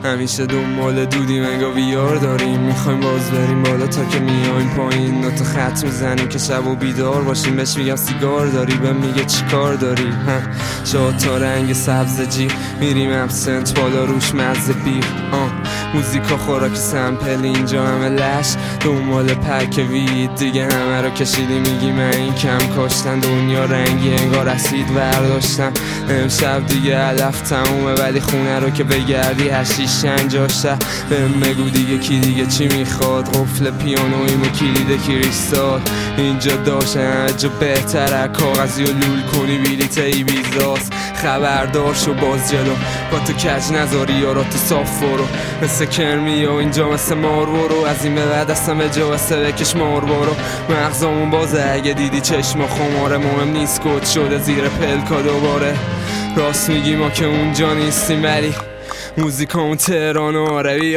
همیشه دنبال دودیم انگار بیار داریم، میخوایم باز بریم بالا تا که میایم پایین، نوتا خط میزنیم که شب و بیدار باشیم. بهش میگم سیگار داری، بهم میگه چی کار داری؟ شاد تا رنگ سبز جیغ میریم ابسنت بالا روش مزه بیغ. موزیکا خوراک سمپل اینجا همه لش دنبال پک وید دیگه همه رو کشیدی. میگی من این کم کاشتن دنیا رنگی انگار اسید برداشتم. امشب دیگه علف تمومه ولی خونه رو که بگردی هشیش شنجاشه. بهم بگو دیگه کی دیگه چی میخواد؟ قفل پیانویم و کلید کریستال اینجا داشت همه جا بهتره. کاغذی و لول کنی بلیت ای بیزاست. خبردار شو باز جلو با تو کج نذاری یارا تو صاف برو. مثل کرمی و اینجا مثل مار برو. از این به بعد اصلا به جا واسه بکش مار برو. مغزامون بازه اگه دیدی چشم خماره. مهم نیست کد شده زیر پلکا دوباره. راست میگی ما که اونجا نیستیم ولی موزیکامون تهران آره. بیا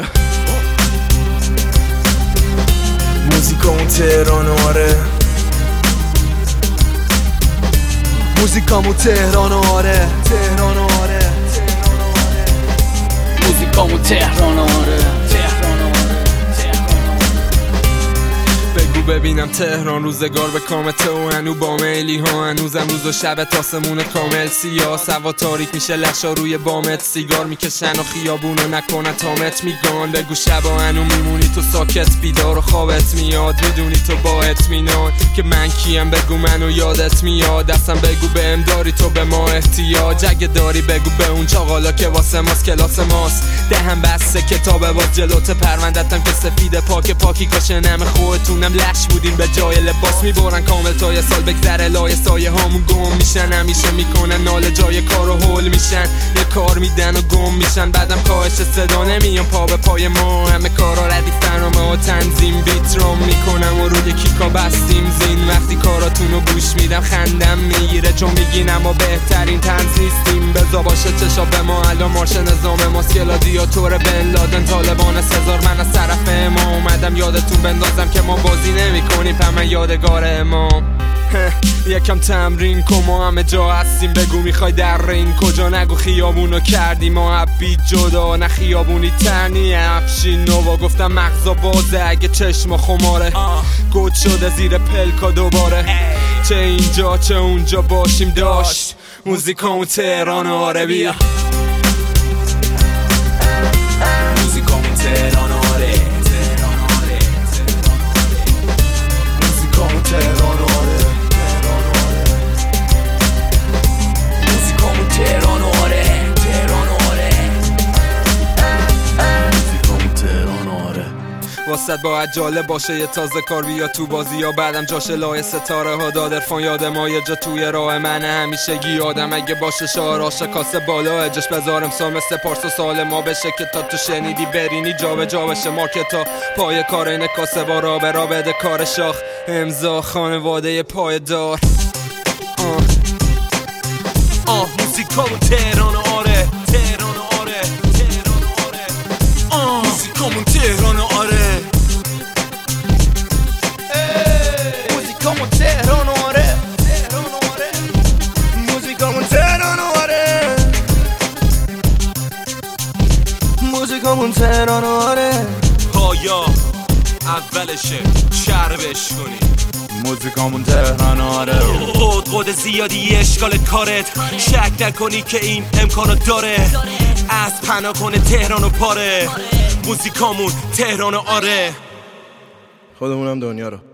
موزیکامون تهران آره. موزیکامون تهران آره. تهران آره. موزیکامون تهران آره. بگو ببینم تهران روزگار به کامته و هنو با میلی ها. هنوزم روز و شب تاسمون کامل سیاه. سوا تاریک میشه لشا روی بامت. سیگار میکشن و خیابونو نکنن تامت میگان. بگو شبا هنو میمونی تو ساکت بیدار و خوابت میاد. میدونی تو با اطمینان که من کیم. بگو منو یادت میاد اصلا. بگو بهم داری تو به ما احتیاج. اگه داری بگو به اون چاقالا که واسه ماست کلاس ماست. دهم بسته کتاب باز جلوت پروندتم که سفید پاکی کاشه نم خودتونم لش بودین به جای لباس. میبرن کامل تا یه سال بگذره لای سایه هامون گم میشن. همیشه میکنن ناله جای کار و هول میشن. یه کار میدن و گم میشن بعدم کاهش صدا نمیان پا به پای ما. همه کارا ردیف برنامه و تنظیم بیت رام میکنم و روی کیکا بستیم زین. وقتی کاراتونو گوش میدم خندم میگیره چون میگین اما بهترین طنز نیستیم. بزا باشه چشا به ما الان مارش نظام ماست. گلادیاتور بن لادن طالبان سزار. من از طرف ما اومدم یادتون بندازم که ما بازی نمی کنیم همه یادگار امام. یکم تمرین کن ما همه جا هستیم. بگو میخوای در این کجا نگو خیابونو کردی ما عبید جدا. نه خیابونی تنی افشین نوا. گفتم مغزا بازه اگه چشم خماره. گود شده زیر پلکا دوباره. چه اینجا چه اونجا باشیم داشت موزیکامون تهران آره. بیا موزیکامون تهران آره. موزیکامون تهران آره. موزیکامون تهران آره. تهران آره. موزیکامون تهران آره. واسط باید جالب باشه یه تازه کار بیا تو بازی یا بعدم جاشه لای ستاره ها داد عرفان یاد ما یه جا توی راه منه همیشگی یادم اگه باشه شعراش کاسه بالا اجش بذارم سال مثل پارس و سال ما بشه که تا تو شنیدی برینی جا به جا بشه مارکتا پای کار این کاسه با را به را بده کار شاخ امضا خانواده پایدار. موزیکامون تهران آره. تهران آره. تهران آره. موزیکامون تهران آره. موزیکامون تهران آره. تهران آره. موزیکامون تهران آره. موزیکامون تهران آره. پایا اولشه چربش کنی. موزیکامون تهران آره. قد زیادی اشکال کارت شک نکنی که این امکانو داره. از پناه کنه تهران و پاره. موزیکامون تهران آره. خودمونم دنیا رو